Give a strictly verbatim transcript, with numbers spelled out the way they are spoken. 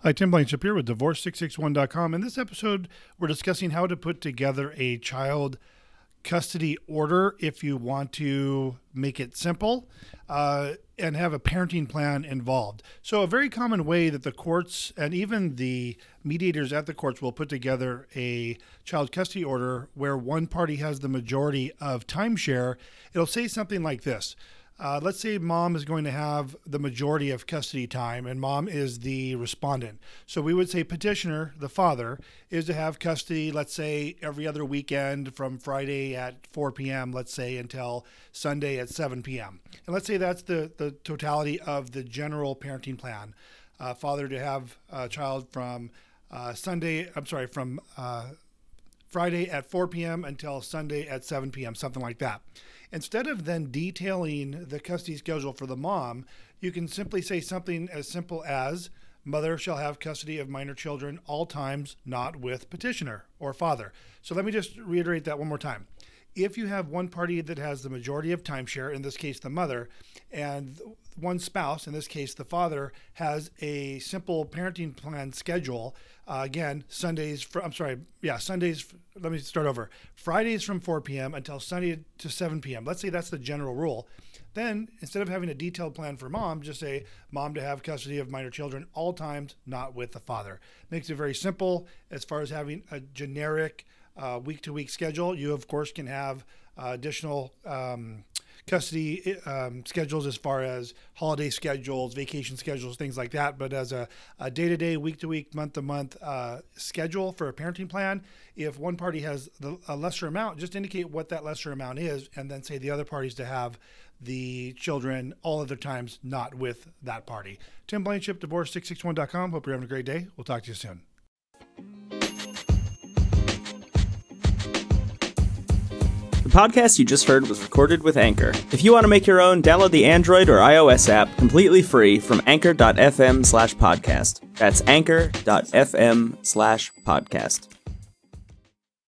Hi, Tim Blankenship here with divorce six six one dot com. In this episode, we're discussing how to put together a child custody order if you want to make it simple uh, and have a parenting plan involved. So a very common way that the courts and even the mediators at the courts will put together a child custody order where one party has the majority of timeshare, it'll say something like this. Uh, let's say mom is going to have the majority of custody time and mom is the respondent. So we would say petitioner, the father, is to have custody, let's say every other weekend from Friday at four p.m., let's say, until Sunday at seven p.m. And let's say that's the, the totality of the general parenting plan. Uh, father to have a child from uh, Sunday, I'm sorry, from uh, Friday at four p.m. until Sunday at seven p.m., something like that. Instead of then detailing the custody schedule for the mom, you can simply say something as simple as, mother shall have custody of minor children all times, not with petitioner or father. So let me just reiterate that one more time. If you have one party that has the majority of timeshare, in this case the mother, and one spouse, in this case the father, has a simple parenting plan schedule, uh, again, Sundays, for, I'm sorry, yeah, Sundays, let me start over. Fridays from four p.m. until Sunday to seven p.m. Let's say that's the general rule. Then, instead of having a detailed plan for mom, just say mom to have custody of minor children all times, not with the father. Makes it very simple as far as having a generic Uh, week-to-week schedule. You, of course, can have uh, additional um, custody um, schedules as far as holiday schedules, vacation schedules, things like that. But as a, a day-to-day, week-to-week, month-to-month uh, schedule for a parenting plan, if one party has the, a lesser amount, just indicate what that lesser amount is and then say the other parties to have the children all other times not with that party. Tim Blankenship, divorce six six one dot com. Hope you're having a great day. We'll talk to you soon. The podcast you just heard was recorded with Anchor. If you want to make your own, download the Android or iOS app completely free from anchor dot f m slash podcast. That's anchor dot f m slash podcast.